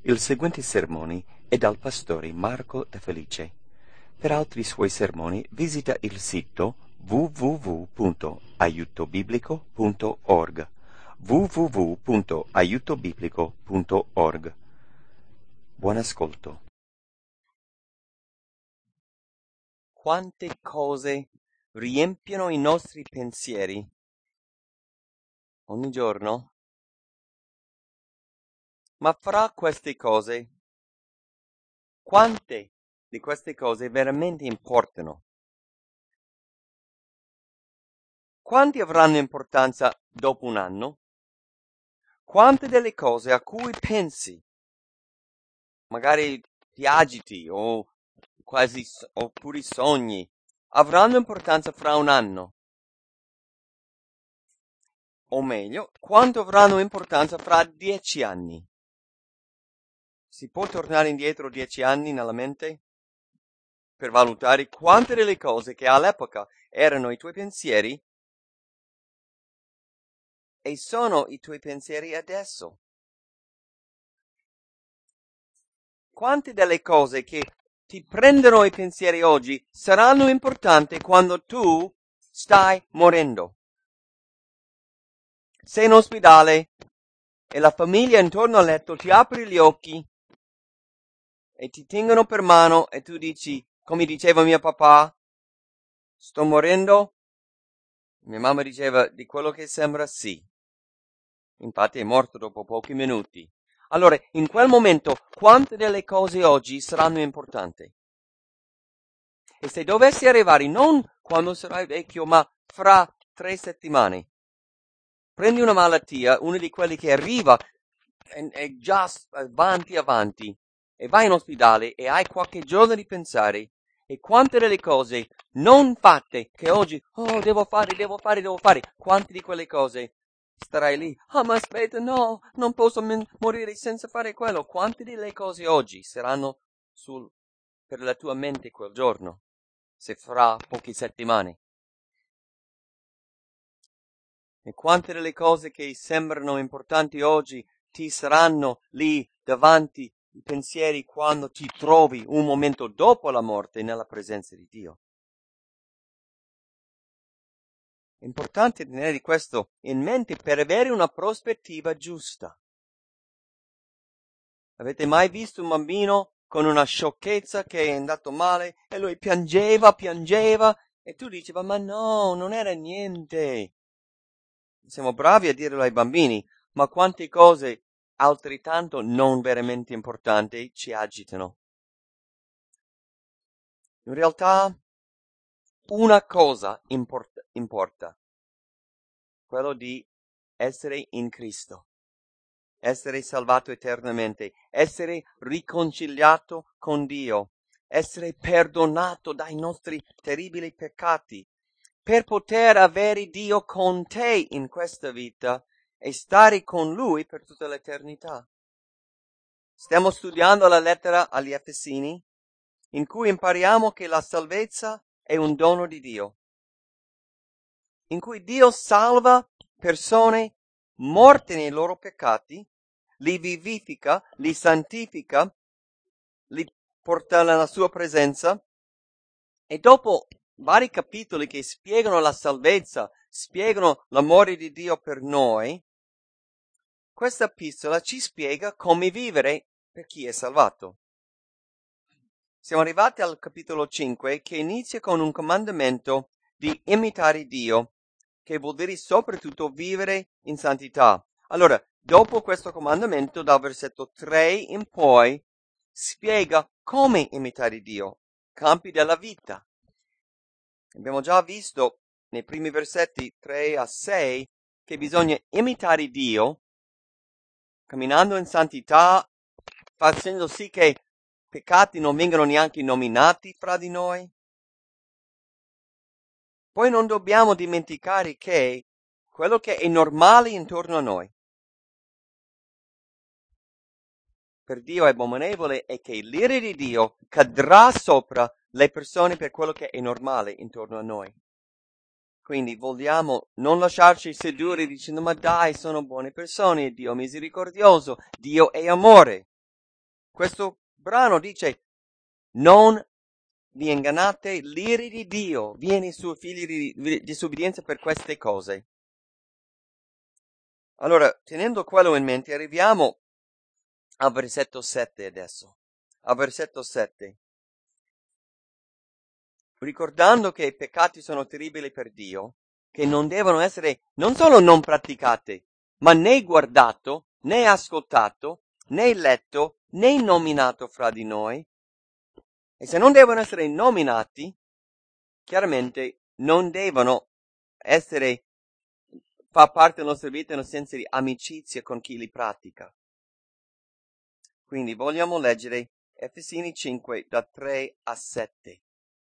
Il seguente sermone è dal pastore Marco De Felice. Per altri suoi sermoni visita il sito www.aiutobiblico.org www.aiutobiblico.org. Buon ascolto. Quante cose riempiono i nostri pensieri ogni giorno? Ma fra queste cose, quante di queste cose veramente importano? Quanti avranno importanza dopo un anno? Quante delle cose a cui pensi, magari ti agiti o oppure sogni, avranno importanza fra un anno? O meglio, quanto avranno importanza fra 10 anni? Si può tornare indietro 10 anni nella mente per valutare quante delle cose che all'epoca erano i tuoi pensieri e sono i tuoi pensieri adesso. Quante delle cose che ti prendono i pensieri oggi saranno importanti quando tu stai morendo. Sei in ospedale e la famiglia intorno al letto ti apre gli occhi e ti tengono per mano e tu dici, come diceva mio papà, sto morendo? Mia mamma diceva, di quello che sembra sì. Infatti è morto dopo pochi minuti. Allora, in quel momento, quante delle cose oggi saranno importanti? E se dovessi arrivare non quando sarai vecchio, ma fra 3 settimane, prendi una malattia, una di quelle che arriva è già avanti, e vai in ospedale e hai qualche giorno di pensare, e quante delle cose non fatte che oggi, devo fare, quante di quelle cose starai lì, ma aspetta, no, non posso morire senza fare quello. Quante delle cose oggi saranno per la tua mente quel giorno, se fra poche settimane? E quante delle cose che sembrano importanti oggi ti saranno lì davanti i pensieri quando ti trovi un momento dopo la morte nella presenza di Dio? È importante tenere questo in mente per avere una prospettiva giusta. Avete mai visto un bambino con una sciocchezza che è andato male e lui piangeva e tu dicevi, ma no, non era niente. Siamo bravi a dirlo ai bambini, ma quante cose altrettanto non veramente importanti ci agitano. In realtà una cosa importa, quello di essere in Cristo, essere salvato eternamente, essere riconciliato con Dio, essere perdonato dai nostri terribili peccati, per poter avere Dio con te in questa vita e stare con Lui per tutta l'eternità. Stiamo studiando la lettera agli Efesini, in cui impariamo che la salvezza è un dono di Dio, in cui Dio salva persone morte nei loro peccati, li vivifica, li santifica, li porta nella sua presenza, e dopo vari capitoli che spiegano la salvezza, spiegano l'amore di Dio per noi, questa epistola ci spiega come vivere per chi è salvato. Siamo arrivati al capitolo 5, che inizia con un comandamento di imitare Dio, che vuol dire soprattutto vivere in santità. Allora, dopo questo comandamento, dal versetto 3 in poi, spiega come imitare Dio, campi della vita. Abbiamo già visto nei primi versetti 3 a 6 che bisogna imitare Dio, camminando in santità, facendo sì che peccati non vengano neanche nominati fra di noi. Poi non dobbiamo dimenticare che quello che è normale intorno a noi per Dio è abominevole e che l'ira di Dio cadrà sopra le persone per quello che è normale intorno a noi. Quindi vogliamo non lasciarci sedurre dicendo, ma dai, sono buone persone, Dio è misericordioso, Dio è amore. Questo brano dice: non vi ingannate, l'ira di Dio viene sui figli di disobbedienza per queste cose. Allora, tenendo quello in mente, arriviamo al versetto 7 adesso. Al versetto 7. Ricordando che i peccati sono terribili per Dio, che non devono essere non solo non praticati, ma né guardato, né ascoltato, né letto, né nominato fra di noi. E se non devono essere nominati, chiaramente non devono fa parte della nostra vita nel senso di amicizia con chi li pratica. Quindi vogliamo leggere Efesini 5 da 3 a 7.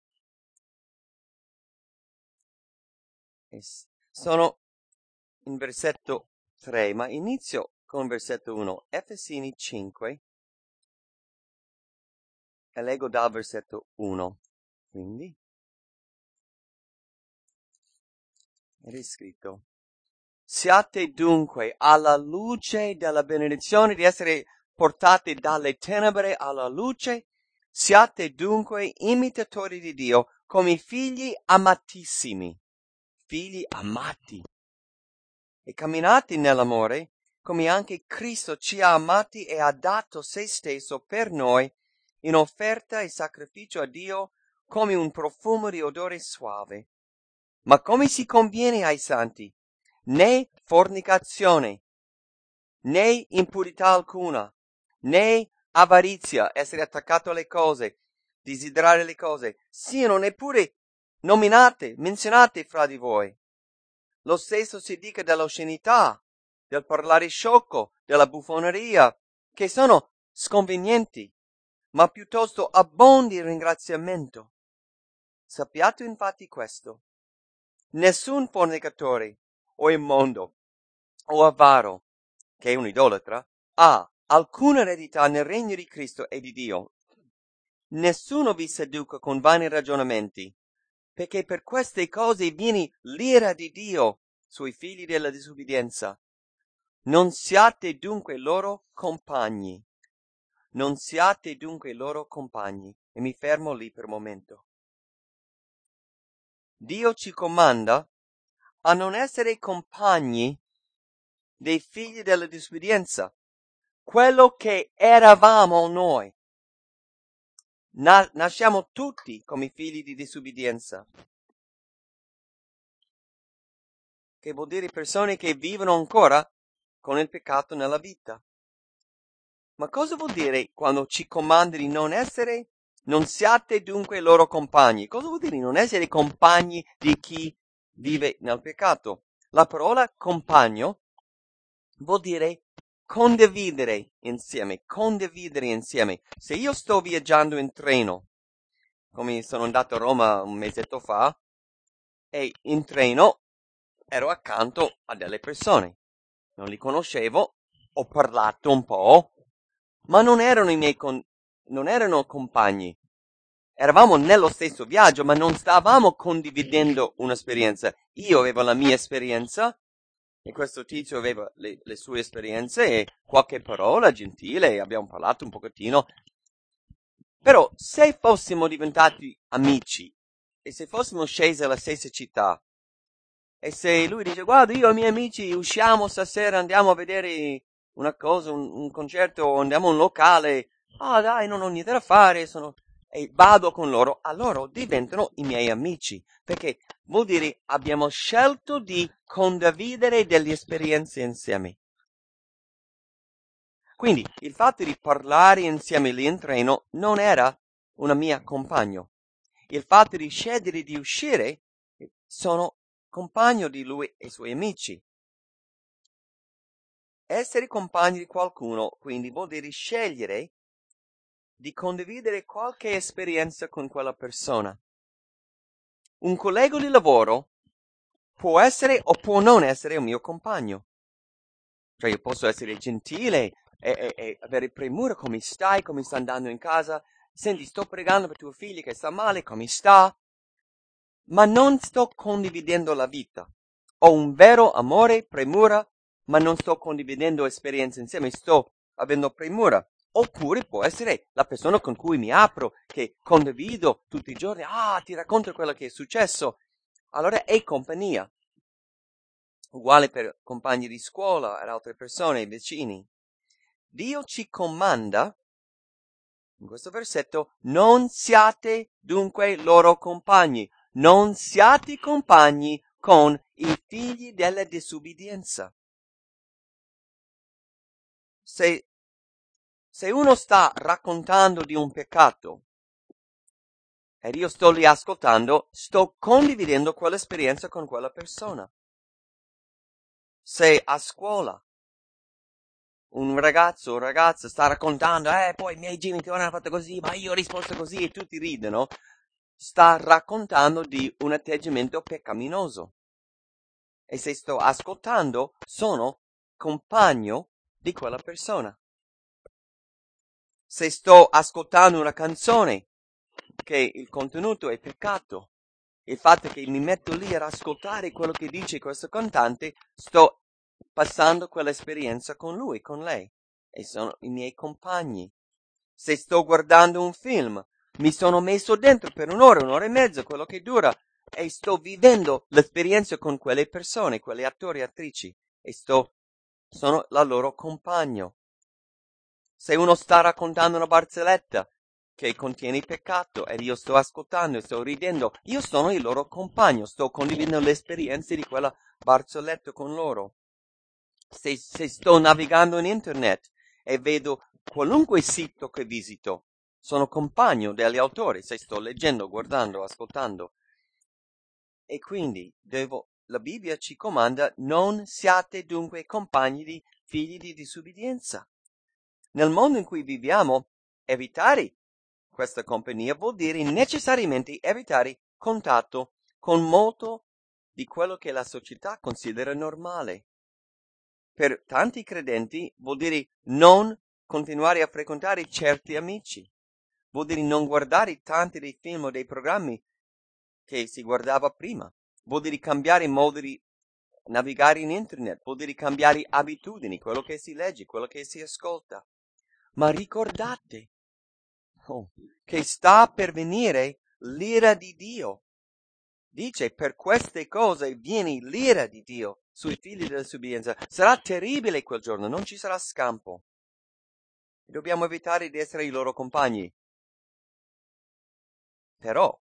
Sono in versetto 3, ma inizio con versetto 1. Efesini 5 e leggo dal versetto 1. Quindi è scritto: siate dunque alla luce della benedizione di essere portati dalle tenebre alla luce, siate dunque imitatori di Dio come figli amatissimi, figli amati, e camminate nell'amore come anche Cristo ci ha amati e ha dato se stesso per noi in offerta e sacrificio a Dio come un profumo di odore suave. Ma come si conviene ai santi, né fornicazione, né impurità alcuna, né avarizia, essere attaccato alle cose, desiderare le cose, siano neppure menzionate fra di voi. Lo stesso si dica dell'oscenità, del parlare sciocco, della buffoneria, che sono sconvenienti, ma piuttosto abbondi il ringraziamento. Sappiate infatti questo: nessun fornicatore, o immondo, o avaro, che è un idolatra, ha alcuna eredità nel regno di Cristo e di Dio. Nessuno vi seduca con vani ragionamenti, perché per queste cose viene l'ira di Dio sui figli della disobbedienza. Non siate dunque loro compagni. Non siate dunque loro compagni. E mi fermo lì per un momento. Dio ci comanda a non essere compagni dei figli della disobbedienza, quello che eravamo noi. Nasciamo tutti come figli di disobbedienza, che vuol dire persone che vivono ancora con il peccato nella vita. Ma cosa vuol dire quando ci comanda di non siate dunque loro compagni? Cosa vuol dire non essere compagni di chi vive nel peccato? La parola compagno vuol dire condividere insieme. Se io sto viaggiando in treno, come sono andato a Roma un mesetto fa, e in treno ero accanto a delle persone, non li conoscevo, ho parlato un po', ma non erano non erano compagni. Eravamo nello stesso viaggio, ma non stavamo condividendo un'esperienza. Io avevo la mia esperienza e questo tizio aveva le sue esperienze e qualche parola gentile, abbiamo parlato un pochettino. Però se fossimo diventati amici e se fossimo scesi alla stessa città e se lui dice: guarda, io e i miei amici usciamo stasera, andiamo a vedere una cosa, un concerto, o andiamo a un locale, dai, non ho niente da fare, e vado con loro, allora diventano i miei amici, perché vuol dire abbiamo scelto di condividere delle esperienze insieme. Quindi il fatto di parlare insieme lì in treno non era una mia compagno. Il fatto di scegliere di uscire, sono compagno di lui e i suoi amici. Essere compagni di qualcuno, quindi, vuol dire scegliere di condividere qualche esperienza con quella persona. Un collega di lavoro può essere o può non essere un mio compagno. Cioè io posso essere gentile e avere premura: come stai, come sta andando in casa, senti, sto pregando per tuo figlio che sta male, come sta? Ma non sto condividendo la vita. Ho un vero amore, premura, ma non sto condividendo esperienze insieme, sto avendo premura. Oppure può essere la persona con cui mi apro, che condivido tutti i giorni, ti racconto quello che è successo. Allora è compagnia. Uguale per compagni di scuola, ed altre persone, vicini. Dio ci comanda, in questo versetto, non siate dunque loro compagni, non siate compagni con i figli della disubbidienza. Se uno sta raccontando di un peccato ed io sto lì ascoltando, sto condividendo quell'esperienza con quella persona. Se a scuola un ragazzo o ragazza sta raccontando, poi i miei genitori hanno fatto così, ma io ho risposto così e tutti ridono, sta raccontando di un atteggiamento peccaminoso. E se sto ascoltando, sono compagno di quella persona. Se sto ascoltando una canzone che il contenuto è peccato, il fatto che mi metto lì ad ascoltare quello che dice questo cantante, sto passando quell'esperienza con lui, con lei, e sono i miei compagni. Se sto guardando un film, mi sono messo dentro per un'ora e mezza, quello che dura, e sto vivendo l'esperienza con quelle persone, quelle attori e attrici, e sono la loro compagno. Se uno sta raccontando una barzelletta che contiene peccato ed io sto ascoltando e sto ridendo, io sono il loro compagno, sto condividendo le esperienze di quella barzelletta con loro. Se sto navigando in internet e vedo qualunque sito che visito, sono compagno degli autori, se sto leggendo, guardando, ascoltando. E quindi la Bibbia ci comanda: non siate dunque compagni di figli di disubbidienza. Nel mondo in cui viviamo, evitare questa compagnia vuol dire necessariamente evitare contatto con molto di quello che la società considera normale. Per tanti credenti vuol dire non continuare a frequentare certi amici, vuol dire non guardare tanti dei film o dei programmi che si guardava prima, vuol dire cambiare modo di navigare in internet, vuol dire cambiare abitudini, quello che si legge, quello che si ascolta. Ma ricordate che sta per venire l'ira di Dio. Dice: per queste cose viene l'ira di Dio sui figli della disubbidienza. Sarà terribile quel giorno, non ci sarà scampo. Dobbiamo evitare di essere i loro compagni. Però,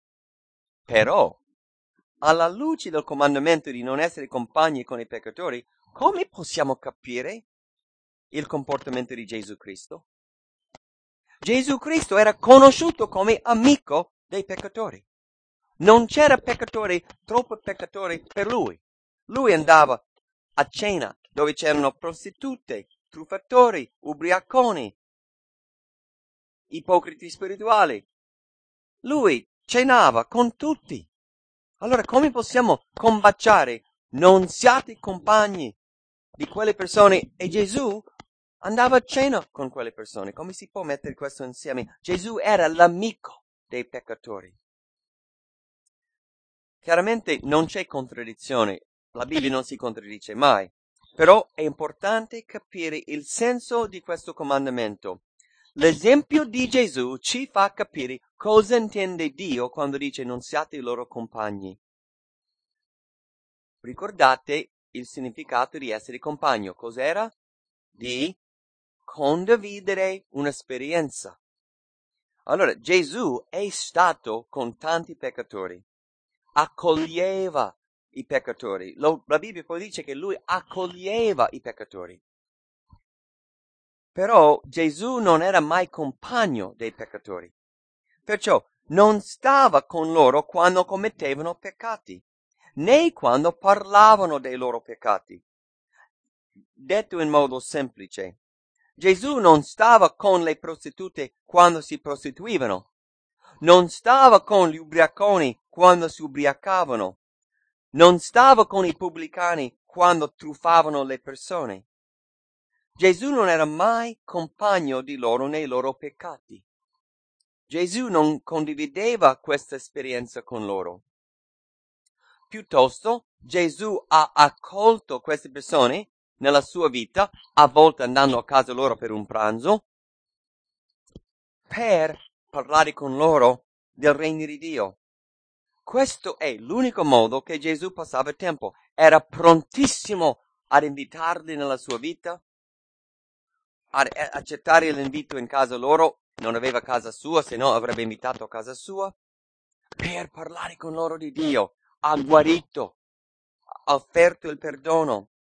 alla luce del comandamento di non essere compagni con i peccatori, come possiamo capire il comportamento di Gesù Cristo? Gesù Cristo era conosciuto come amico dei peccatori. Non c'era peccatore, troppo peccatori per lui. Lui andava a cena dove c'erano prostitute, truffatori, ubriaconi, ipocriti spirituali. Lui cenava con tutti. Allora come possiamo combaciare? Non siate compagni di quelle persone. E Gesù andava a cena con quelle persone. Come si può mettere questo insieme? Gesù era l'amico dei peccatori. Chiaramente non c'è contraddizione, la Bibbia non si contraddice mai, però è importante capire il senso di questo comandamento. L'esempio di Gesù ci fa capire cosa intende Dio quando dice non siate i loro compagni. Ricordate il significato di essere compagno, cos'era? Di condividere un'esperienza. Allora, Gesù è stato con tanti peccatori, accoglieva i peccatori. La Bibbia poi dice che lui accoglieva i peccatori. Però Gesù non era mai compagno dei peccatori. Perciò non stava con loro quando commettevano peccati, né quando parlavano dei loro peccati. Detto in modo semplice, Gesù non stava con le prostitute quando si prostituivano, non stava con gli ubriaconi quando si ubriacavano, non stava con i pubblicani quando truffavano le persone. Gesù non era mai compagno di loro nei loro peccati. Gesù non condivideva questa esperienza con loro. Piuttosto, Gesù ha accolto queste persone nella sua vita, a volte andando a casa loro per un pranzo, per parlare con loro del regno di Dio. Questo è l'unico modo che Gesù passava tempo. Era prontissimo ad invitarli nella sua vita, ad accettare l'invito in casa loro. Non aveva casa sua, se no avrebbe invitato a casa sua, per parlare con loro di Dio. Ha guarito, ha offerto il perdono.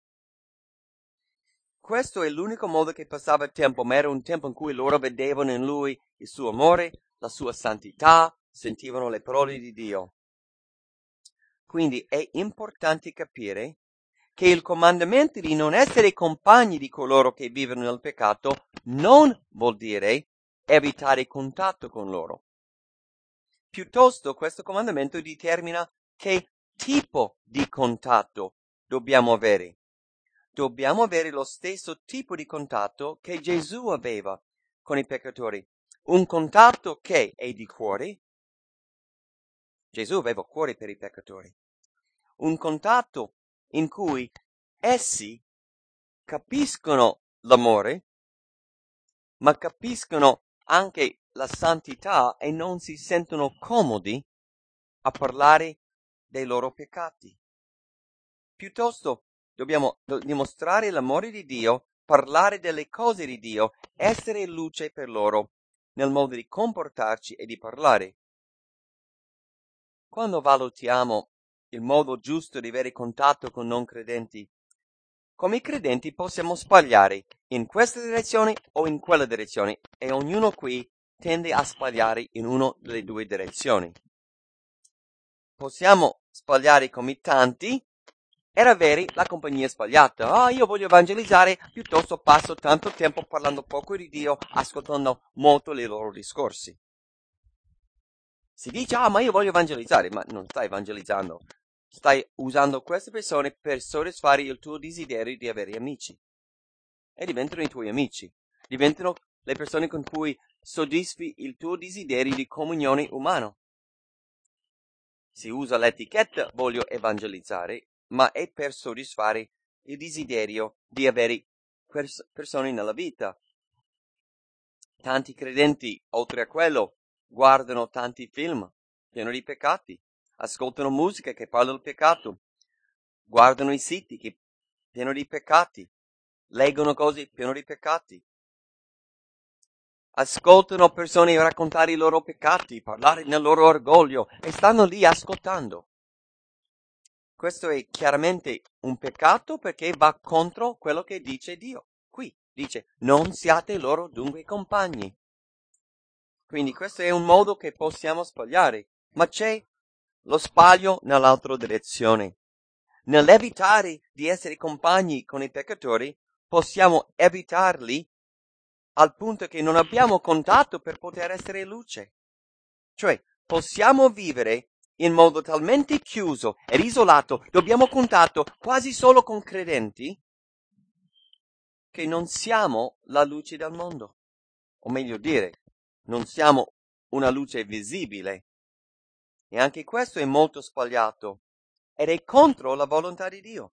Questo è l'unico modo che passava il tempo, ma era un tempo in cui loro vedevano in lui il suo amore, la sua santità, sentivano le parole di Dio. Quindi è importante capire che il comandamento di non essere compagni di coloro che vivono nel peccato non vuol dire evitare contatto con loro. Piuttosto questo comandamento determina che tipo di contatto dobbiamo avere. Dobbiamo avere lo stesso tipo di contatto che Gesù aveva con i peccatori. Un contatto che è di cuore. Gesù aveva cuore per i peccatori. Un contatto in cui essi capiscono l'amore, ma capiscono anche la santità e non si sentono comodi a parlare dei loro peccati. Piuttosto dobbiamo dimostrare l'amore di Dio, parlare delle cose di Dio, essere luce per loro nel modo di comportarci e di parlare. Quando valutiamo il modo giusto di avere contatto con non credenti, come credenti possiamo sbagliare in questa direzione o in quella direzione, e ognuno qui tende a sbagliare in una delle due direzioni. Possiamo sbagliare come tanti ed avere la compagnia sbagliata. Io voglio evangelizzare, piuttosto passo tanto tempo parlando poco di Dio, ascoltando molto i loro discorsi. Si dice, ma io voglio evangelizzare, ma non stai evangelizzando. Stai usando queste persone per soddisfare il tuo desiderio di avere amici. E diventano i tuoi amici. Diventano le persone con cui soddisfi il tuo desiderio di comunione umana. Si usa l'etichetta voglio evangelizzare, ma è per soddisfare il desiderio di avere persone nella vita. Tanti credenti, oltre a quello, guardano tanti film pieni di peccati, ascoltano musica che parla del peccato, guardano i siti che pieni di peccati, leggono cose piene di peccati, ascoltano persone raccontare i loro peccati, parlare nel loro orgoglio e stanno lì ascoltando. Questo è chiaramente un peccato perché va contro quello che dice Dio. Qui dice, non siate loro dunque compagni. Quindi questo è un modo che possiamo sbagliare, ma c'è lo sbaglio nell'altra direzione. Nell'evitare di essere compagni con i peccatori, possiamo evitarli al punto che non abbiamo contatto per poter essere luce. Cioè, possiamo vivere in modo talmente chiuso ed isolato, dobbiamo contatto quasi solo con credenti, che non siamo la luce del mondo. O meglio dire, non siamo una luce visibile. E anche questo è molto sbagliato ed è contro la volontà di Dio.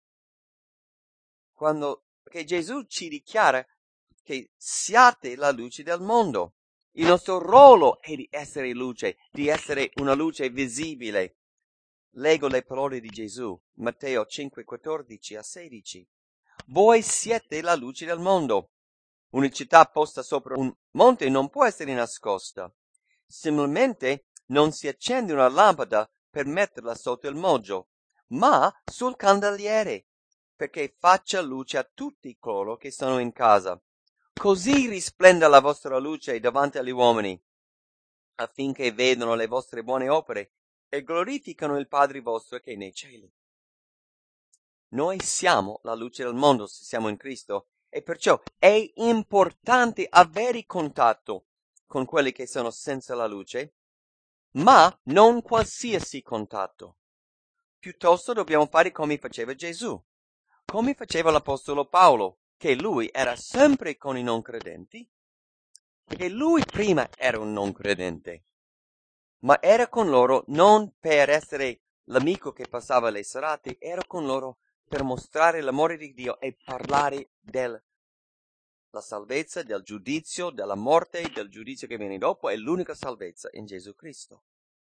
Perché Gesù ci dichiara che siate la luce del mondo. Il nostro ruolo è di essere luce, di essere una luce visibile. Leggo le parole di Gesù, Matteo 5:14-16. Voi siete la luce del mondo. Una città posta sopra un monte non può essere nascosta. Similmente non si accende una lampada per metterla sotto il moggio, ma sul candeliere, perché faccia luce a tutti coloro che sono in casa. Così risplenda la vostra luce davanti agli uomini, affinché vedano le vostre buone opere e glorificano il Padre vostro che è nei cieli. Noi siamo la luce del mondo se siamo in Cristo e perciò è importante avere contatto con quelli che sono senza la luce, ma non qualsiasi contatto. Piuttosto dobbiamo fare come faceva Gesù, come faceva l'Apostolo Paolo, che lui era sempre con i non credenti, perché lui prima era un non credente, ma era con loro non per essere l'amico che passava le serate, era con loro per mostrare l'amore di Dio e parlare del la salvezza del giudizio, della morte, del giudizio che viene dopo, è l'unica salvezza in Gesù Cristo.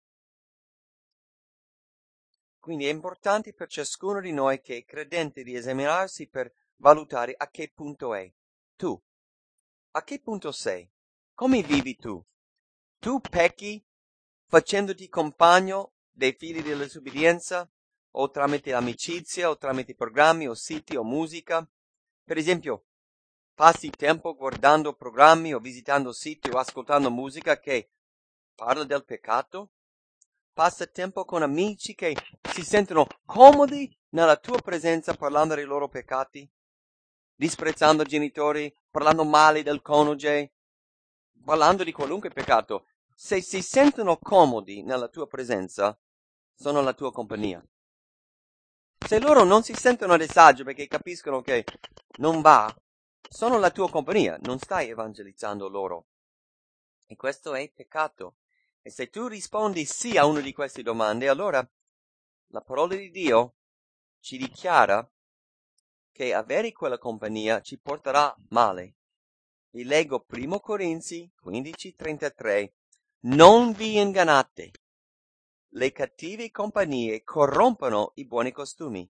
Quindi è importante per ciascuno di noi che è credente di esaminarsi per valutare a che punto è. Tu, a che punto sei? Come vivi tu? Tu pecchi facendoti compagno dei figli della disobbedienza, o tramite amicizia, o tramite programmi, o siti, o musica? Per esempio, passi tempo guardando programmi, o visitando siti, o ascoltando musica che parla del peccato? Passa tempo con amici che si sentono comodi nella tua presenza parlando dei loro peccati, disprezzando i genitori, parlando male del coniuge, parlando di qualunque peccato. Se si sentono comodi nella tua presenza, sono la tua compagnia. Se loro non si sentono a disagio perché capiscono che non va, sono la tua compagnia, non stai evangelizzando loro. E questo è peccato. E se tu rispondi sì a una di queste domande, allora la parola di Dio ci dichiara che avere quella compagnia ci porterà male. Vi leggo 1 Corinzi 15:33. Non vi ingannate. Le cattive compagnie corrompono i buoni costumi.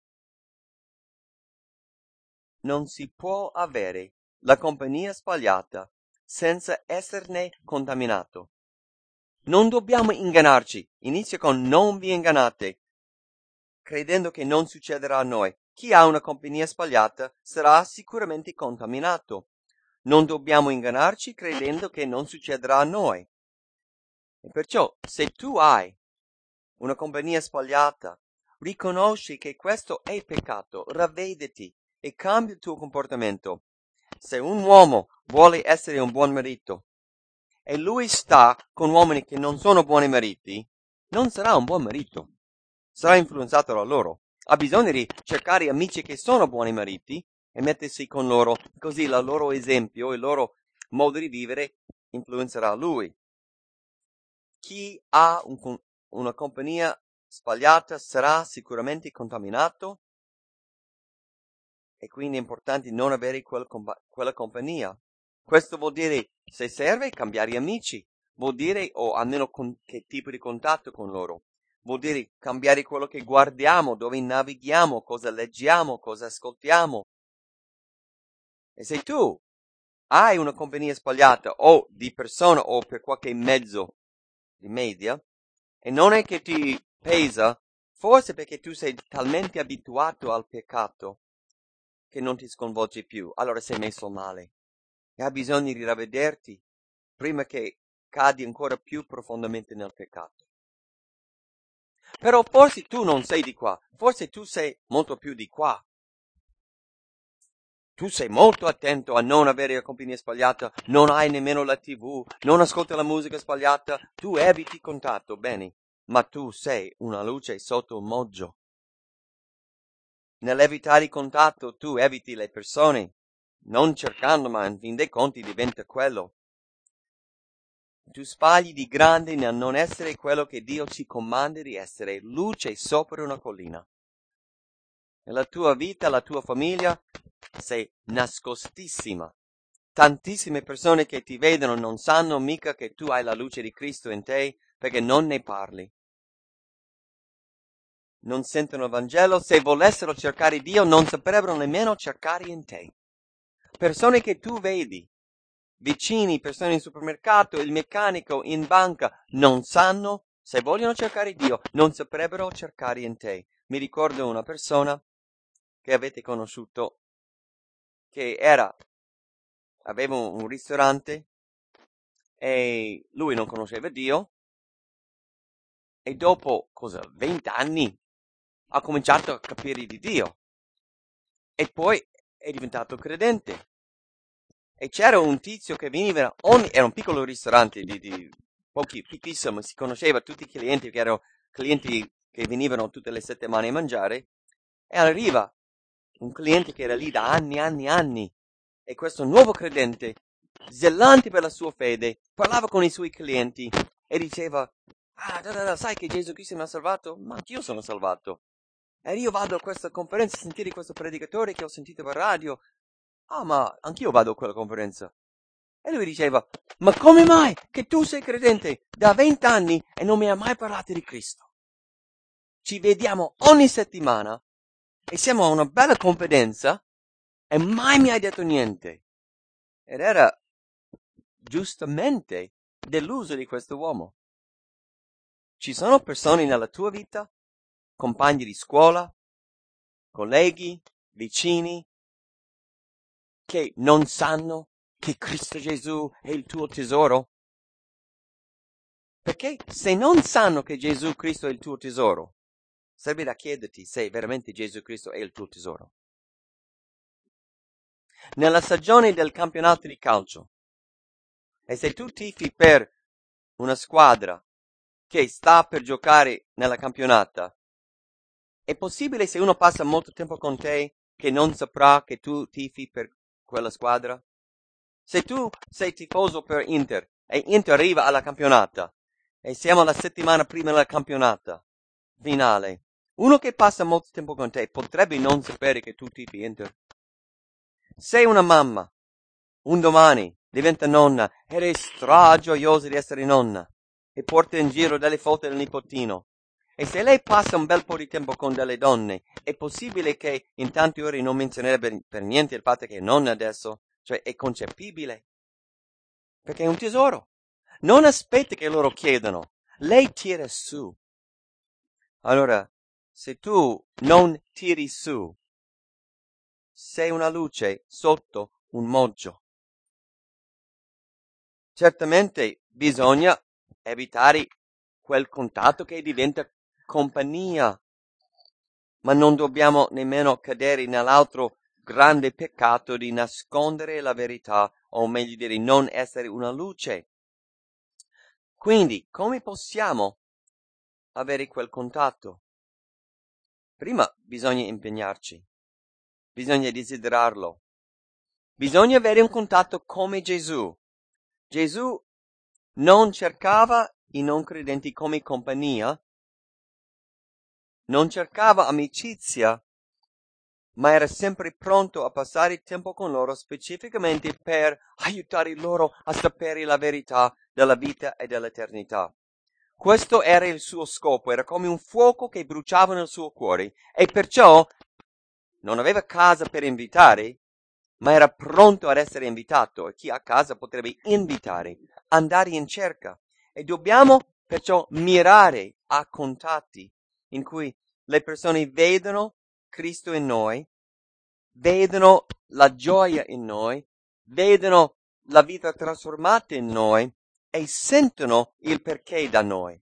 Non si può avere la compagnia sbagliata senza esserne contaminato. Non dobbiamo ingannarci. Inizia con non vi ingannate, credendo che non succederà a noi. Chi ha una compagnia sbagliata sarà sicuramente contaminato. Non dobbiamo ingannarci credendo che non succederà a noi. E perciò, se tu hai una compagnia sbagliata, riconosci che questo è peccato, ravvediti e cambia il tuo comportamento. Se un uomo vuole essere un buon marito e lui sta con uomini che non sono buoni mariti, non sarà un buon marito. Sarà influenzato da loro. Ha bisogno di cercare amici che sono buoni mariti e mettersi con loro, così il loro esempio, il loro modo di vivere influenzerà lui. Chi ha una compagnia sbagliata sarà sicuramente contaminato, e quindi è importante non avere quella compagnia. Questo vuol dire, se serve, cambiare amici. Vuol dire, o almeno che tipo di contatto con loro. Vuol dire cambiare quello che guardiamo, dove navighiamo, cosa leggiamo, cosa ascoltiamo. E se tu hai una compagnia sbagliata, o di persona, o per qualche mezzo di media, e non è che ti pesa, forse perché tu sei talmente abituato al peccato che non ti sconvolge più, allora sei messo male e hai bisogno di ravvederti prima che cadi ancora più profondamente nel peccato. Però forse tu non sei di qua, forse tu sei molto più di qua. Tu sei molto attento a non avere la compagnia sbagliata, non hai nemmeno la TV, non ascolti la musica sbagliata, tu eviti contatto, bene, ma tu sei una luce sotto un moggio. Nell'evitare il contatto tu eviti le persone, non cercando, ma in fin dei conti diventa quello. Tu sbagli di grande nel non essere quello che Dio ci comanda di essere, luce sopra una collina. Nella tua vita, la tua famiglia, sei nascostissima. Tantissime persone che ti vedono non sanno mica che tu hai la luce di Cristo in te, perché non ne parli. Non sentono il Vangelo, se volessero cercare Dio non saprebbero nemmeno cercare in te. Persone che tu vedi, vicini, persone in supermercato, il meccanico, in banca, non sanno, se vogliono cercare Dio, non saprebbero cercare in te. Mi ricordo una persona che avete conosciuto, che aveva un ristorante e lui non conosceva Dio, e dopo, 20 anni, ha cominciato a capire di Dio. E poi è diventato credente. E c'era un tizio che veniva, era un piccolo ristorante di pochissimo, si conosceva tutti i clienti, che erano clienti che venivano tutte le settimane a mangiare, e arriva un cliente che era lì da anni, e questo nuovo credente, zelante per la sua fede, parlava con i suoi clienti e diceva: sai che Gesù Cristo mi ha salvato? Ma anch'io sono salvato. E io vado a questa conferenza a sentire questo predicatore che ho sentito per radio. ma anch'io vado a quella conferenza. E lui diceva, ma come mai che tu sei credente da 20 anni e non mi hai mai parlato di Cristo? Ci vediamo ogni settimana e siamo a una bella confidenza e mai mi hai detto niente. Ed era giustamente deluso di questo uomo. Ci sono persone nella tua vita, compagni di scuola, colleghi, vicini, che non sanno che Cristo Gesù è il tuo tesoro? Perché se non sanno che Gesù Cristo è il tuo tesoro, serve da chiederti se veramente Gesù Cristo è il tuo tesoro. Nella stagione del campionato di calcio, e se tu tifi per una squadra che sta per giocare nella campionata, è possibile se uno passa molto tempo con te che non saprà che tu tifi per quella squadra? Se tu sei tifoso per Inter e Inter arriva alla campionata e siamo alla settimana prima della campionata finale, uno che passa molto tempo con te potrebbe non sapere che tu tifi Inter. Sei una mamma, un domani diventa nonna ed è stragioiosa di essere nonna e porta in giro delle foto del nipotino. E se lei passa un bel po' di tempo con delle donne, è possibile che in tante ore non menzionerebbe per niente il fatto che è nonna adesso? Cioè è concepibile. Perché è un tesoro. Non aspetti che loro chiedano. Lei tira su. Allora, se tu non tiri su, sei una luce sotto un moggio. Certamente bisogna evitare quel contatto che diventa compagnia, ma non dobbiamo nemmeno cadere nell'altro grande peccato di nascondere la verità, o meglio dire, non essere una luce. Quindi, come possiamo avere quel contatto? Prima bisogna impegnarci, bisogna desiderarlo, bisogna avere un contatto come Gesù. Gesù non cercava i non credenti come compagnia, non cercava amicizia, ma era sempre pronto a passare tempo con loro specificamente per aiutare loro a sapere la verità della vita e dell'eternità. Questo era il suo scopo, era come un fuoco che bruciava nel suo cuore e perciò non aveva casa per invitare, ma era pronto ad essere invitato e chi ha casa potrebbe invitare, andare in cerca. E dobbiamo perciò mirare a contatti in cui le persone vedono Cristo in noi, vedono la gioia in noi, vedono la vita trasformata in noi e sentono il perché da noi.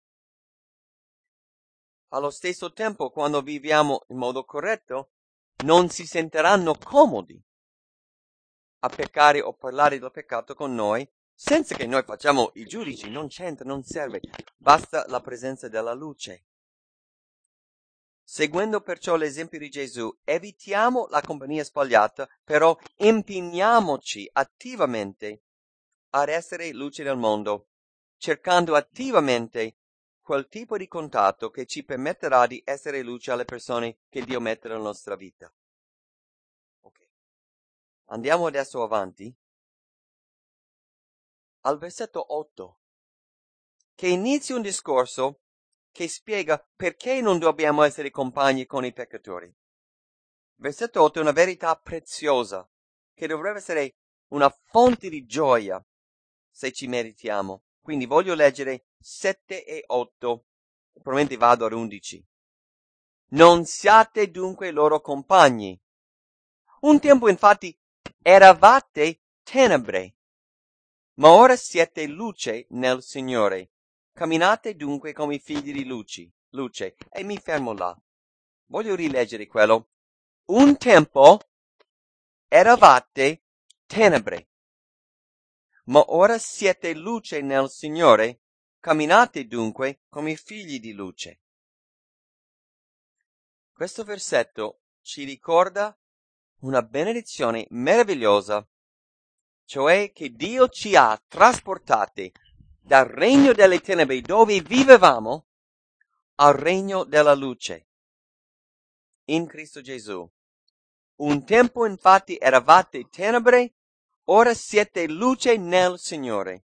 Allo stesso tempo, quando viviamo in modo corretto, non si sentiranno comodi a peccare o parlare del peccato con noi, senza che noi facciamo i giudici. Non c'entra, non serve, basta la presenza della luce. Seguendo perciò l'esempio di Gesù, evitiamo la compagnia sbagliata, però impegniamoci attivamente ad essere luce nel mondo, cercando attivamente quel tipo di contatto che ci permetterà di essere luce alle persone che Dio mette nella nostra vita. Ok. Andiamo adesso avanti al versetto 8, che inizia un discorso che spiega perché non dobbiamo essere compagni con i peccatori. Versetto 8 è una verità preziosa che dovrebbe essere una fonte di gioia se ci meritiamo. Quindi voglio leggere 7 e 8, probabilmente vado ad 11. Non siate dunque loro compagni. Un tempo infatti eravate tenebre, ma ora siete luce nel Signore. Camminate dunque come figli di luce. E mi fermo là. Voglio rileggere quello. Un tempo eravate tenebre, ma ora siete luce nel Signore. Camminate dunque come figli di luce. Questo versetto ci ricorda una benedizione meravigliosa, cioè che Dio ci ha trasportati dal regno delle tenebre dove vivevamo al regno della luce in Cristo Gesù. Un tempo infatti eravate tenebre, ora siete luce nel Signore.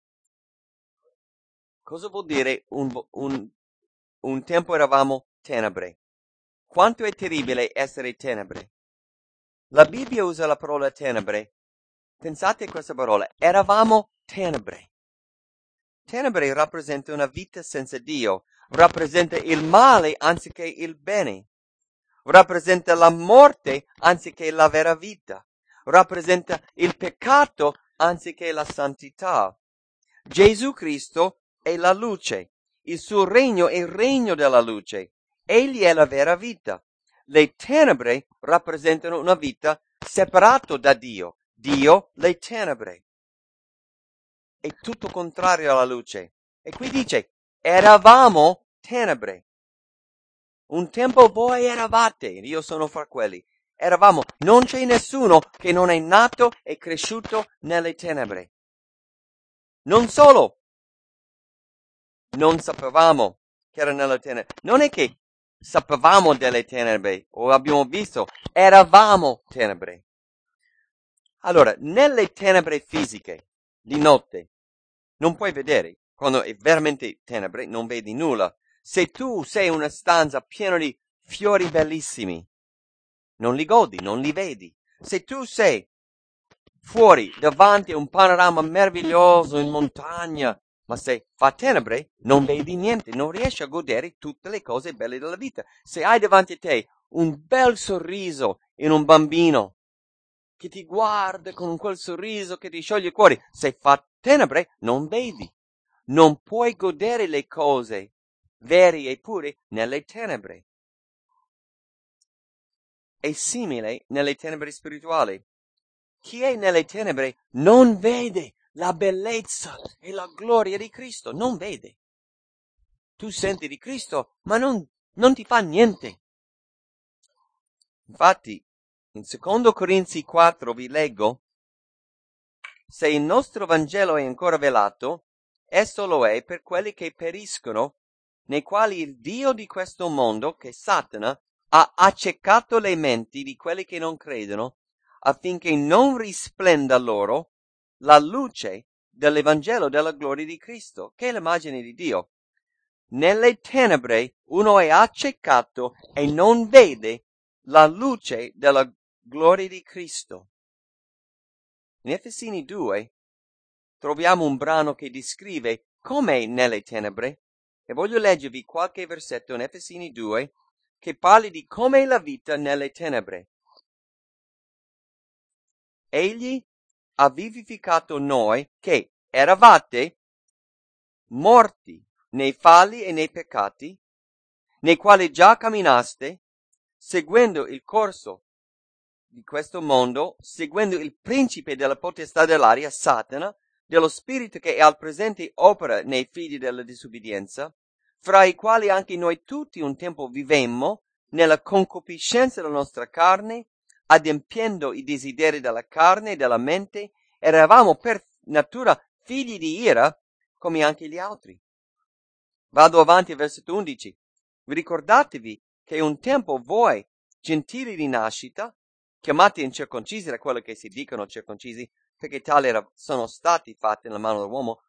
Cosa vuol dire un tempo eravamo tenebre? Quanto è terribile essere tenebre? La Bibbia usa la parola tenebre. Pensate a questa parola. Eravamo tenebre. Tenebre rappresenta una vita senza Dio, rappresenta il male anziché il bene, rappresenta la morte anziché la vera vita, rappresenta il peccato anziché la santità. Gesù Cristo è la luce, il suo regno è il regno della luce, egli è la vera vita. Le tenebre rappresentano una vita separata da Dio, Dio le tenebre. È tutto contrario alla luce. E qui dice, eravamo tenebre. Un tempo voi eravate, io sono fra quelli. Eravamo, non c'è nessuno che non è nato e cresciuto nelle tenebre. Non solo, non sapevamo che era nelle tenebre. Non è che sapevamo delle tenebre o abbiamo visto, eravamo tenebre. Allora, nelle tenebre fisiche, di notte, non puoi vedere. Quando è veramente tenebre, non vedi nulla. Se tu sei in una stanza piena di fiori bellissimi, non li godi, non li vedi. Se tu sei fuori, davanti a un panorama meraviglioso in montagna, ma se fa tenebre, non vedi niente, non riesci a godere tutte le cose belle della vita. Se hai davanti a te un bel sorriso in un bambino, che ti guarda con quel sorriso che ti scioglie il cuore, se fa tenebre, non vedi. Non puoi godere le cose vere e pure nelle tenebre. È simile nelle tenebre spirituali. Chi è nelle tenebre non vede la bellezza e la gloria di Cristo, non vede. Tu senti di Cristo, ma non ti fa niente. Infatti, in 2 Corinzi 4 vi leggo, se il nostro Vangelo è ancora velato, esso lo è per quelli che periscono, nei quali il Dio di questo mondo, che Satana, ha accecato le menti di quelli che non credono, affinché non risplenda loro la luce dell'Evangelo della gloria di Cristo, che è l'immagine di Dio. Nelle tenebre uno è accecato e non vede la luce della gloria di Cristo. In Efesini 2 troviamo un brano che descrive com'è nelle tenebre, e voglio leggervi qualche versetto in Efesini 2 che parli di com'è la vita nelle tenebre. Egli ha vivificato noi che eravate morti nei falli e nei peccati, nei quali già camminaste, seguendo il corso di questo mondo, seguendo il principe della potestà dell'aria, Satana, dello spirito che al presente opera nei figli della disubbidienza, fra i quali anche noi tutti un tempo vivemmo nella concupiscenza della nostra carne, adempiendo i desideri della carne e della mente, eravamo per natura figli di ira, come anche gli altri. Vado avanti al versetto 11. Ricordatevi che un tempo voi, gentili di nascita, chiamati incirconcisi da quello che si dicono circoncisi, perché tali sono stati fatti nella mano dell'uomo,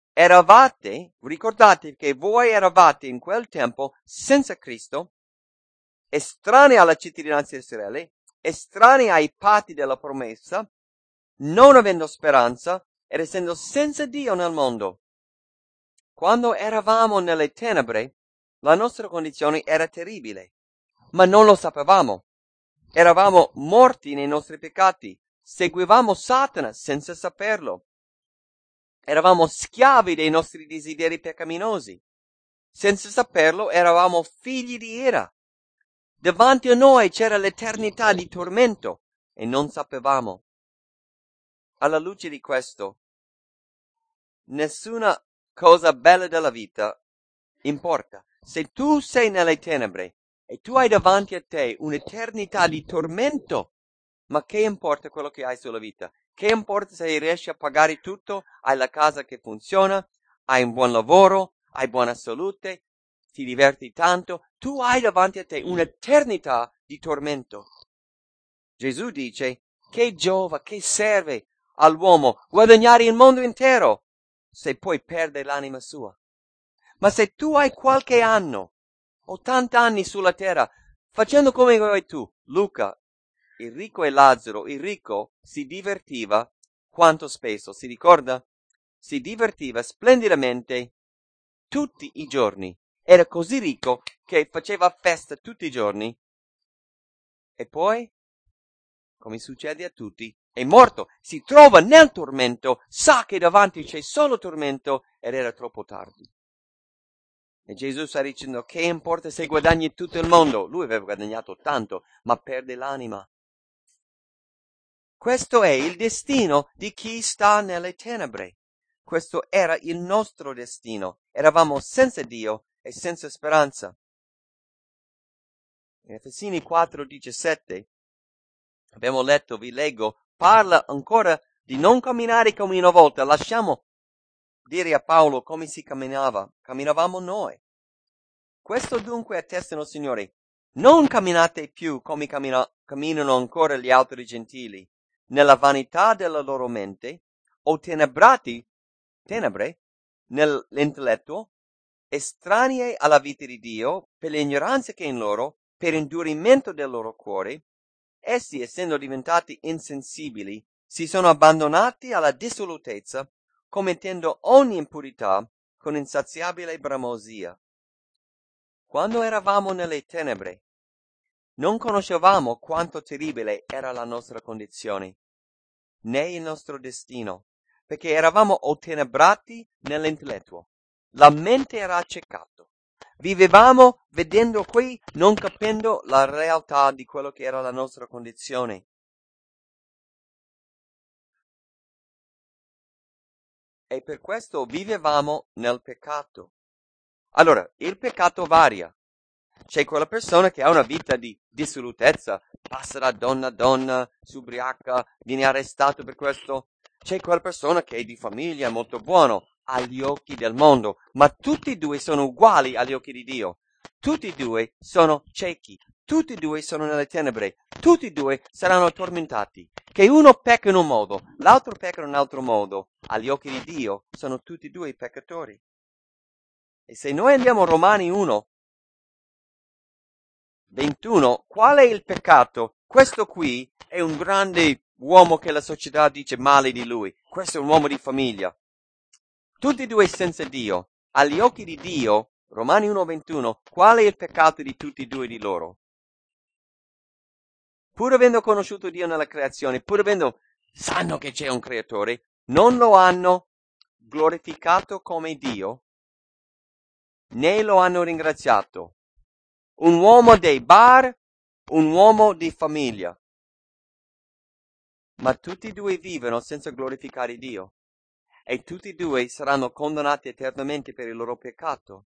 ricordatevi che voi eravate in quel tempo senza Cristo, estranei alla cittadinanza di Israele, estranei ai patti della promessa, non avendo speranza ed essendo senza Dio nel mondo. Quando eravamo nelle tenebre, la nostra condizione era terribile, ma non lo sapevamo. Eravamo morti nei nostri peccati, seguivamo Satana senza saperlo. Eravamo schiavi dei nostri desideri peccaminosi. Senza saperlo eravamo figli di ira. Davanti a noi c'era l'eternità di tormento e non sapevamo. Alla luce di questo, nessuna cosa bella della vita importa. Se tu sei nelle tenebre e tu hai davanti a te un'eternità di tormento, ma che importa quello che hai sulla vita? Che importa se riesci a pagare tutto, hai la casa che funziona, hai un buon lavoro, hai buona salute, ti diverti tanto? Tu hai davanti a te un'eternità di tormento. Gesù dice: che giova, che serve all'uomo guadagnare il mondo intero se poi perde l'anima sua? Ma se tu hai qualche anno, 80 anni sulla terra, facendo come vuoi tu, Luca, il ricco e Lazzaro, il ricco si divertiva quanto spesso, si ricorda? Si divertiva splendidamente tutti i giorni. Era così ricco che faceva festa tutti i giorni. E poi, come succede a tutti, è morto, si trova nel tormento, sa che davanti c'è solo tormento ed era troppo tardi. E Gesù sta dicendo: che importa se guadagni tutto il mondo? Lui aveva guadagnato tanto, ma perde l'anima. Questo è il destino di chi sta nelle tenebre. Questo era il nostro destino. Eravamo senza Dio e senza speranza. In Efesini 4:17 abbiamo letto, vi leggo, parla ancora di non camminare come una volta. Lasciamo dire a Paolo come si camminava. Camminavamo noi. Questo dunque attestano, Signore, non camminate più come camminano ancora gli altri gentili, nella vanità della loro mente, o tenebre, nell'intelletto, estranei alla vita di Dio, per l'ignoranza che è in loro, per indurimento del loro cuore. Essi, essendo diventati insensibili, si sono abbandonati alla dissolutezza, commettendo ogni impurità con insaziabile bramosia. Quando eravamo nelle tenebre, non conoscevamo quanto terribile era la nostra condizione, né il nostro destino, perché eravamo ottenebrati nell'intelletto. La mente era accecato. Vivevamo vedendo qui, non capendo la realtà di quello che era la nostra condizione. E per questo vivevamo nel peccato. Allora, il peccato varia. C'è quella persona che ha una vita di dissolutezza, passa da donna a donna, si ubriaca, viene arrestato per questo. C'è quella persona che è di famiglia, molto buono agli occhi del mondo, ma tutti e due sono uguali agli occhi di Dio. Tutti e due sono ciechi, tutti e due sono nelle tenebre, tutti e due saranno tormentati. Che uno pecca in un modo, l'altro pecca in un altro modo, agli occhi di Dio sono tutti e due i peccatori. E se noi andiamo a Romani 1:21, qual è il peccato? Questo qui è un grande uomo che la società dice male di lui. Questo è un uomo di famiglia. Tutti e due senza Dio. Agli occhi di Dio, Romani 1:21, qual è il peccato di tutti e due di loro? Pur avendo conosciuto Dio nella creazione, pur avendo sanno che c'è un creatore, non lo hanno glorificato come Dio, né lo hanno ringraziato. Un uomo dei bar, un uomo di famiglia. Ma tutti e due vivono senza glorificare Dio. E tutti e due saranno condannati eternamente per il loro peccato.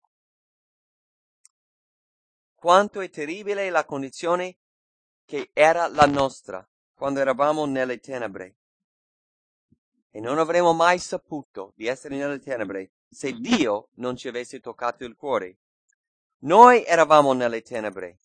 Quanto è terribile la condizione che era la nostra quando eravamo nelle tenebre. E non avremmo mai saputo di essere nelle tenebre se Dio non ci avesse toccato il cuore. Noi eravamo nelle tenebre,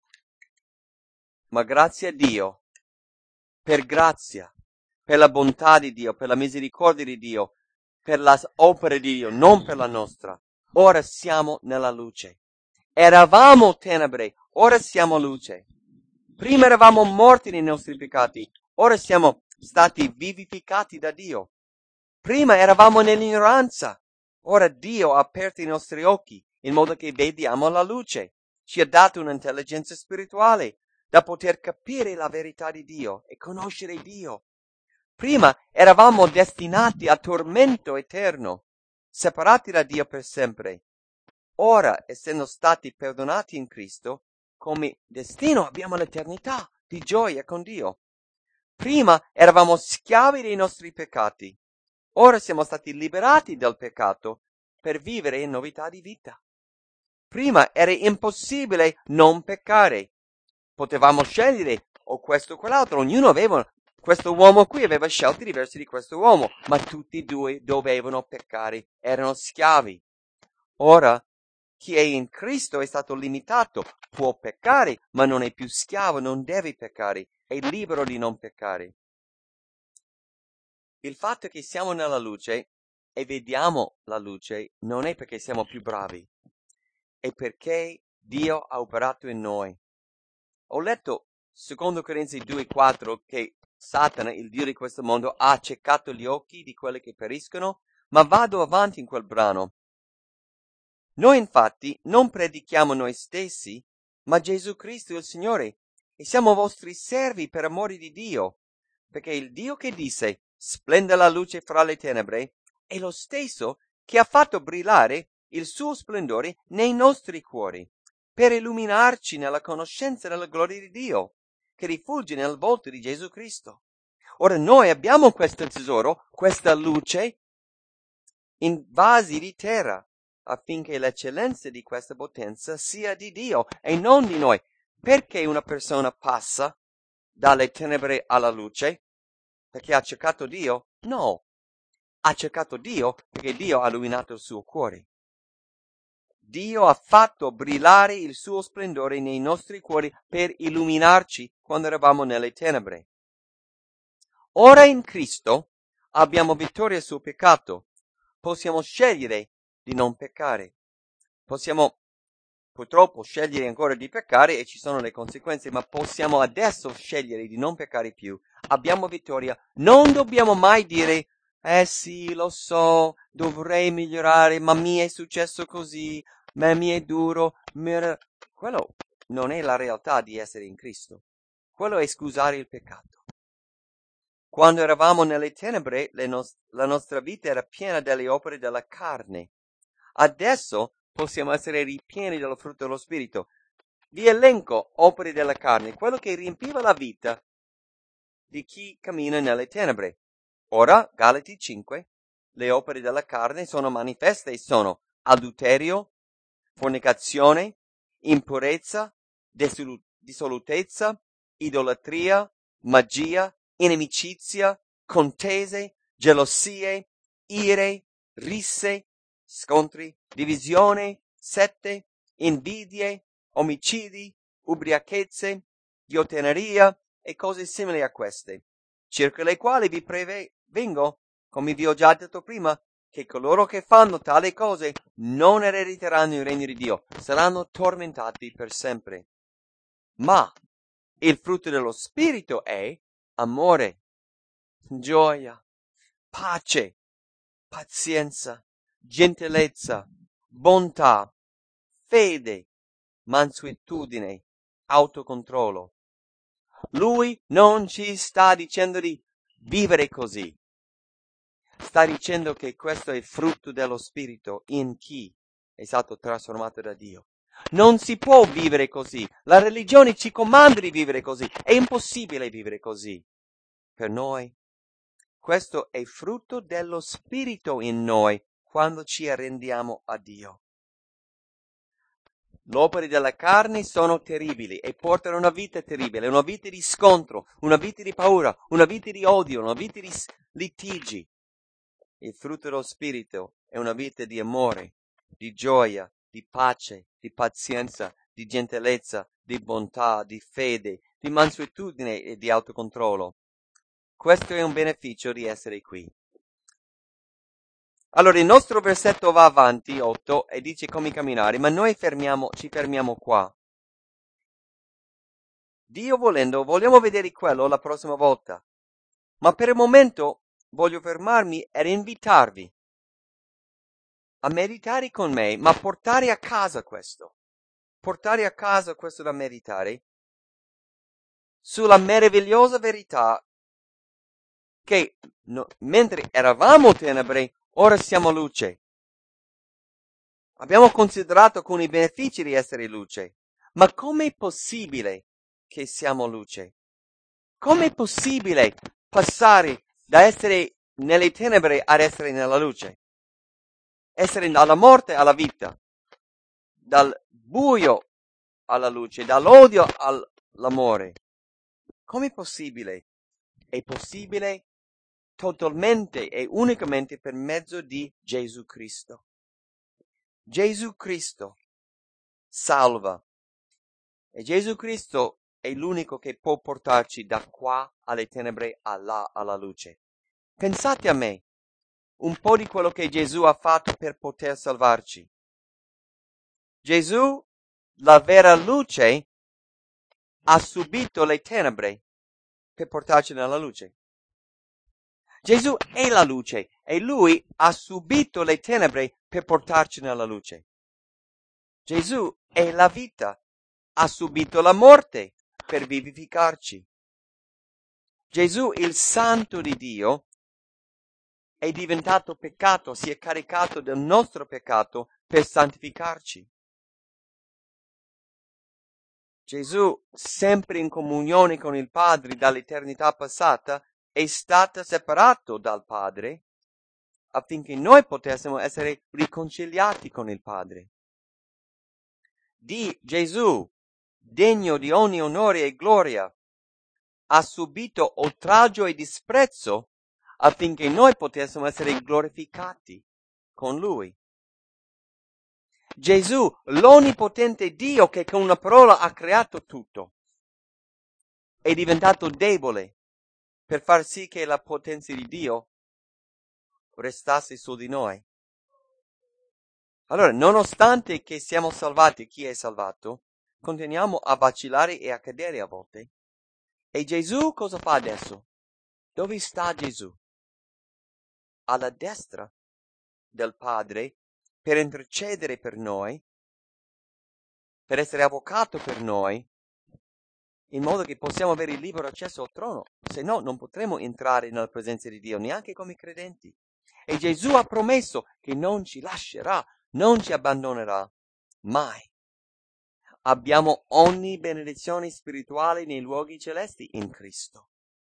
ma grazie a Dio, per grazia, per la bontà di Dio, per la misericordia di Dio, per la opera di Dio, non per la nostra, ora siamo nella luce. Eravamo tenebre, ora siamo luce. Prima eravamo morti nei nostri peccati, ora siamo stati vivificati da Dio. Prima eravamo nell'ignoranza, ora Dio ha aperto i nostri occhi in modo che vediamo la luce. Ci ha dato un'intelligenza spirituale da poter capire la verità di Dio e conoscere Dio. Prima eravamo destinati a tormento eterno, separati da Dio per sempre. Ora, essendo stati perdonati in Cristo, come destino abbiamo l'eternità di gioia con Dio. Prima eravamo schiavi dei nostri peccati. Ora siamo stati liberati dal peccato per vivere in novità di vita. Prima era impossibile non peccare. Potevamo scegliere o questo o quell'altro. Ognuno aveva, questo uomo qui aveva scelte diverse di questo uomo, ma tutti e due dovevano peccare, erano schiavi. Ora, chi è in Cristo è stato limitato, può peccare, ma non è più schiavo, non deve peccare. è libero di non peccare. Il fatto che siamo nella luce e vediamo la luce non è perché siamo più bravi, è perché Dio ha operato in noi. Ho letto, secondo Corinzi 2,4, che Satana, il Dio di questo mondo, ha accecato gli occhi di quelli che periscono, ma vado avanti in quel brano. Noi infatti non predichiamo noi stessi, ma Gesù Cristo il Signore, e siamo vostri servi per amore di Dio, perché il Dio che disse splende la luce fra le tenebre è lo stesso che ha fatto brillare il suo splendore nei nostri cuori, per illuminarci nella conoscenza della gloria di Dio, che rifugge nel volto di Gesù Cristo. Ora noi abbiamo questo tesoro, questa luce, in vasi di terra, affinché l'eccellenza di questa potenza sia di Dio e non di noi. Perché una persona passa dalle tenebre alla luce? Perché ha cercato Dio? No, ha cercato Dio perché Dio ha illuminato il suo cuore. Dio ha fatto brillare il suo splendore nei nostri cuori per illuminarci quando eravamo nelle tenebre. Ora in Cristo abbiamo vittoria sul peccato. Possiamo scegliere di non peccare. Possiamo purtroppo scegliere ancora di peccare e ci sono le conseguenze, ma possiamo adesso scegliere di non peccare più. Abbiamo vittoria. Non dobbiamo mai dire sì, lo so, dovrei migliorare, ma mi è successo così, ma mi è duro. Quello non è la realtà di essere in Cristo. Quello è scusare il peccato. Quando eravamo nelle tenebre, la nostra vita era piena delle opere della carne. Adesso possiamo essere ripieni dello frutto dello Spirito. Vi elenco opere della carne, quello che riempiva la vita di chi cammina nelle tenebre. Ora, Galati 5, le opere della carne sono manifeste e sono adulterio, fornicazione, impurezza, dissolutezza, idolatria, magia, inimicizia, contese, gelosie, ire, risse, scontri, divisione, sette, invidie, omicidi, ubriachezze, ghioteneria e cose simili a queste, circa le quali vi prevengo, come vi ho già detto prima, che coloro che fanno tali cose non erediteranno il regno di Dio, saranno tormentati per sempre. Ma il frutto dello Spirito è amore, gioia, pace, pazienza, gentilezza, bontà, fede, mansuetudine, autocontrollo. Lui non ci sta dicendo di vivere così. Sta dicendo che questo è il frutto dello Spirito in chi è stato trasformato da Dio. Non si può vivere così. La religione ci comanda di vivere così. È impossibile vivere così. Per noi, questo è frutto dello Spirito in noi quando ci arrendiamo a Dio. Le opere della carne sono terribili e portano una vita terribile, una vita di scontro, una vita di paura, una vita di odio, una vita di litigi. Il frutto dello Spirito è una vita di amore, di gioia, di pace, di pazienza, di gentilezza, di bontà, di fede, di mansuetudine e di autocontrollo. Questo è un beneficio di essere qui. Allora, il nostro versetto va avanti, 8, e dice come camminare, ma noi ci fermiamo qua. Dio volendo, vogliamo vedere quello la prossima volta. Ma per il momento voglio fermarmi ed invitarvi a meditare con me, ma portare a casa questo. Portare a casa questo da meditare sulla meravigliosa verità che mentre eravamo tenebre, ora siamo luce. Abbiamo considerato alcuni benefici di essere luce, ma com'è possibile che siamo luce? Com'è possibile passare da essere nelle tenebre ad essere nella luce? Essere dalla morte alla vita, dal buio alla luce, dall'odio all'amore. Com'è possibile? È possibile totalmente e unicamente per mezzo di Gesù Cristo. Gesù Cristo salva. E Gesù Cristo è l'unico che può portarci da qua alle tenebre a là alla luce. Pensate a me, un po' di quello che Gesù ha fatto per poter salvarci. Gesù, la vera luce, ha subito le tenebre per portarci nella luce. Gesù è la luce e lui ha subito le tenebre per portarci nella luce. Gesù è la vita, ha subito la morte per vivificarci. Gesù, il Santo di Dio, è diventato peccato, si è caricato del nostro peccato per santificarci. Gesù, sempre in comunione con il Padre dall'eternità passata, è stato separato dal Padre affinché noi potessimo essere riconciliati con il Padre. Di Gesù, degno di ogni onore e gloria, ha subito oltraggio e disprezzo affinché noi potessimo essere glorificati con Lui. Gesù, l'onnipotente Dio che con una parola ha creato tutto, è diventato debole per far sì che la potenza di Dio restasse su di noi. Allora, nonostante che siamo salvati, chi è salvato, continuiamo a vacillare e a cadere a volte. E Gesù cosa fa adesso? Dove sta Gesù? Alla destra del Padre per intercedere per noi, per essere avvocato per noi, in modo che possiamo avere il libero accesso al trono. Se no, non potremo entrare nella presenza di Dio, neanche come credenti. E Gesù ha promesso che non ci lascerà, non ci abbandonerà mai. Abbiamo ogni benedizione spirituale nei luoghi celesti in Cristo.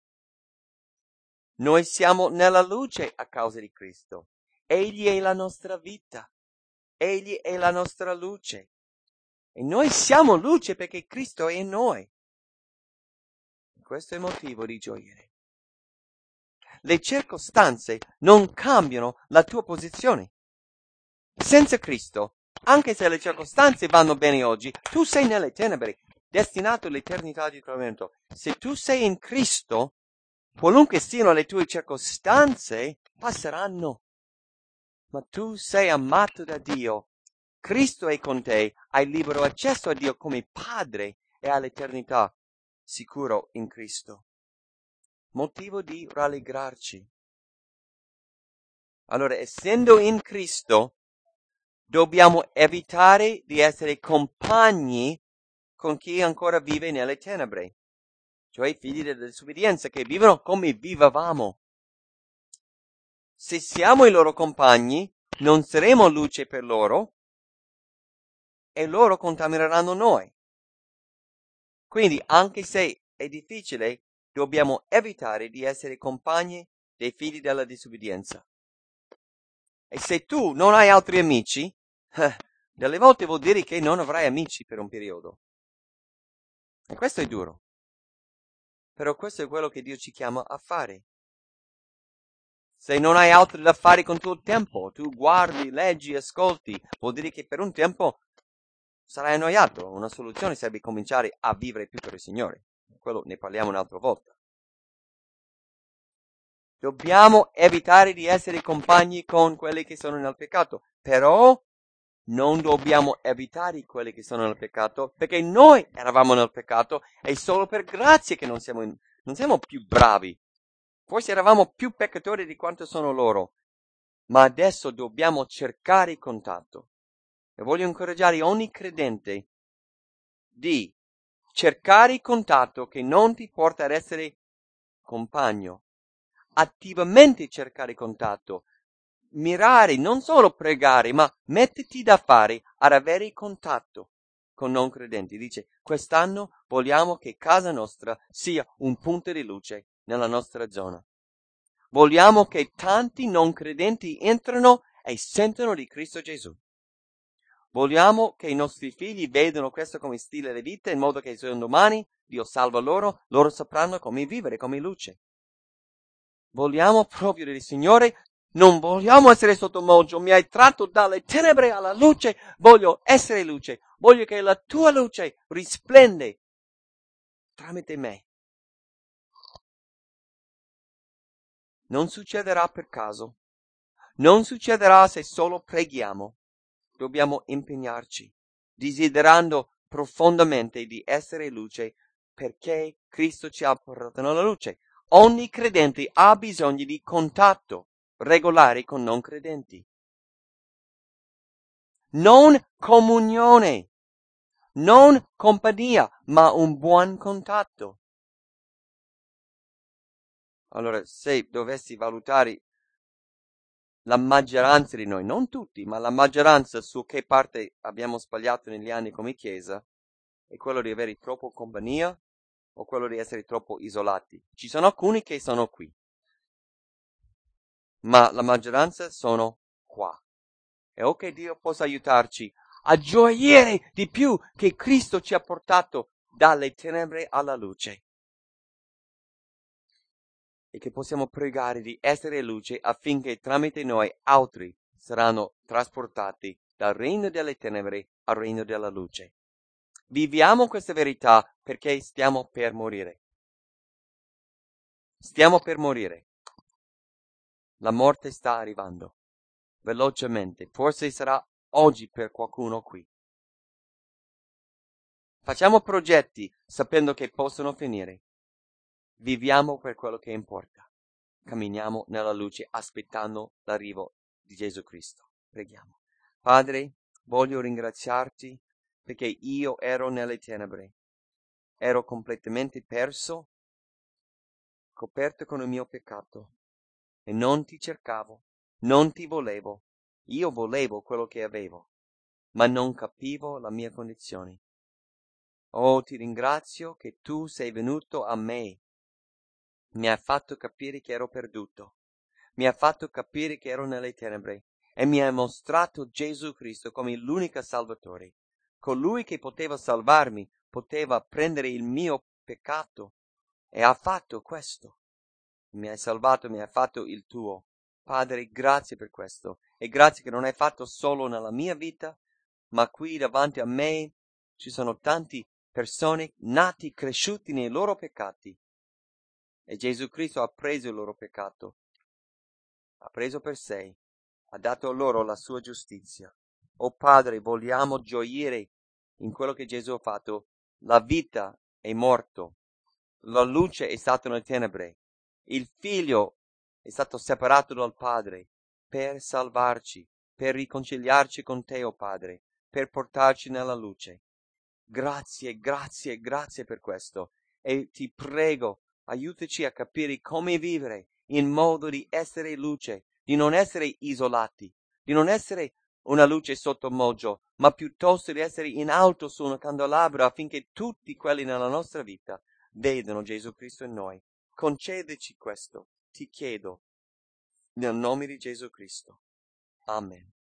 Noi siamo nella luce a causa di Cristo. Egli è la nostra vita. Egli è la nostra luce. E noi siamo luce perché Cristo è in noi. Questo è motivo di gioire. Le circostanze non cambiano la tua posizione. Senza Cristo, anche se le circostanze vanno bene oggi, tu sei nelle tenebre, destinato all'eternità di tormento. Se tu sei in Cristo, qualunque siano le tue circostanze, passeranno. Ma tu sei amato da Dio. Cristo è con te, hai libero accesso a Dio come Padre e all'eternità, sicuro in Cristo. Motivo di rallegrarci. Allora, essendo in Cristo, dobbiamo evitare di essere compagni con chi ancora vive nelle tenebre, cioè figli della disobbedienza che vivono come vivevamo. Se siamo i loro compagni, non saremo luce per loro e loro contamineranno noi. Quindi, anche se è difficile, dobbiamo evitare di essere compagni dei figli della disobbedienza. E se tu non hai altri amici, delle volte vuol dire che non avrai amici per un periodo. E questo è duro. Però questo è quello che Dio ci chiama a fare. Se non hai altro da fare con tuo tempo, tu guardi, leggi, ascolti, vuol dire che per un tempo sarai annoiato. Una soluzione sarebbe cominciare a vivere più per il Signore. Quello ne parliamo un'altra volta. Dobbiamo evitare di essere compagni con quelli che sono nel peccato, però non dobbiamo evitare quelli che sono nel peccato, perché noi eravamo nel peccato e solo per grazia che non siamo più bravi. Forse eravamo più peccatori di quanto sono loro, ma adesso dobbiamo cercare il contatto. E voglio incoraggiare ogni credente di cercare il contatto che non ti porta ad essere compagno. Attivamente cercare contatto, mirare, non solo pregare, ma metterti da fare ad avere contatto con non credenti. Dice, quest'anno vogliamo che casa nostra sia un punto di luce nella nostra zona. Vogliamo che tanti non credenti entrano e sentono di Cristo Gesù. Vogliamo che i nostri figli vedano questo come stile di vita in modo che se un domani Dio salva loro sapranno come vivere come luce. Vogliamo proprio dire, Signore, non vogliamo essere sotto moggio, mi hai tratto dalle tenebre alla luce, voglio essere luce, voglio che la tua luce risplende tramite me. Non succederà per caso. Non succederà se solo preghiamo. Dobbiamo impegnarci, desiderando profondamente di essere luce, perché Cristo ci ha portato nella luce. Ogni credente ha bisogno di contatto regolare con non credenti. Non comunione, non compagnia, ma un buon contatto. Allora, se dovessi valutare la maggioranza di noi, non tutti, ma la maggioranza su che parte abbiamo sbagliato negli anni come Chiesa, è quello di avere troppo compagnia o quello di essere troppo isolati. Ci sono alcuni che sono qui, ma la maggioranza sono qua. E o che Dio possa aiutarci a gioire di più che Cristo ci ha portato dalle tenebre alla luce. E che possiamo pregare di essere luce affinché tramite noi altri saranno trasportati dal regno delle tenebre al regno della luce. Viviamo questa verità perché stiamo per morire. Stiamo per morire. La morte sta arrivando velocemente. Forse sarà oggi per qualcuno qui. Facciamo progetti sapendo che possono finire. Viviamo per quello che importa. Camminiamo nella luce aspettando l'arrivo di Gesù Cristo. Preghiamo. Padre, voglio ringraziarti perché io ero nelle tenebre. Ero completamente perso, coperto con il mio peccato. E non ti cercavo, non ti volevo. Io volevo quello che avevo, ma non capivo la mia condizione. Oh, ti ringrazio che tu sei venuto a me. Mi hai fatto capire che ero perduto. Mi hai fatto capire che ero nelle tenebre e mi hai mostrato Gesù Cristo come l'unico Salvatore. Colui che poteva salvarmi, poteva prendere il mio peccato e ha fatto questo. Mi hai salvato, mi hai fatto il tuo. Padre, grazie per questo e grazie che non hai fatto solo nella mia vita, ma qui davanti a me ci sono tanti persone nati, cresciuti nei loro peccati. E Gesù Cristo ha preso il loro peccato, ha preso per sé, ha dato loro la sua giustizia. Oh Padre, vogliamo gioire in quello che Gesù ha fatto. La vita è morto, la luce è stata nelle tenebre, il Figlio è stato separato dal Padre per salvarci, per riconciliarci con te, oh Padre, per portarci nella luce. Grazie, grazie, grazie per questo. E ti prego, aiutaci a capire come vivere in modo di essere luce, di non essere isolati, di non essere una luce sotto moggio, ma piuttosto di essere in alto su una candelabra affinché tutti quelli nella nostra vita vedano Gesù Cristo in noi. Concedeci questo, ti chiedo, nel nome di Gesù Cristo. Amen.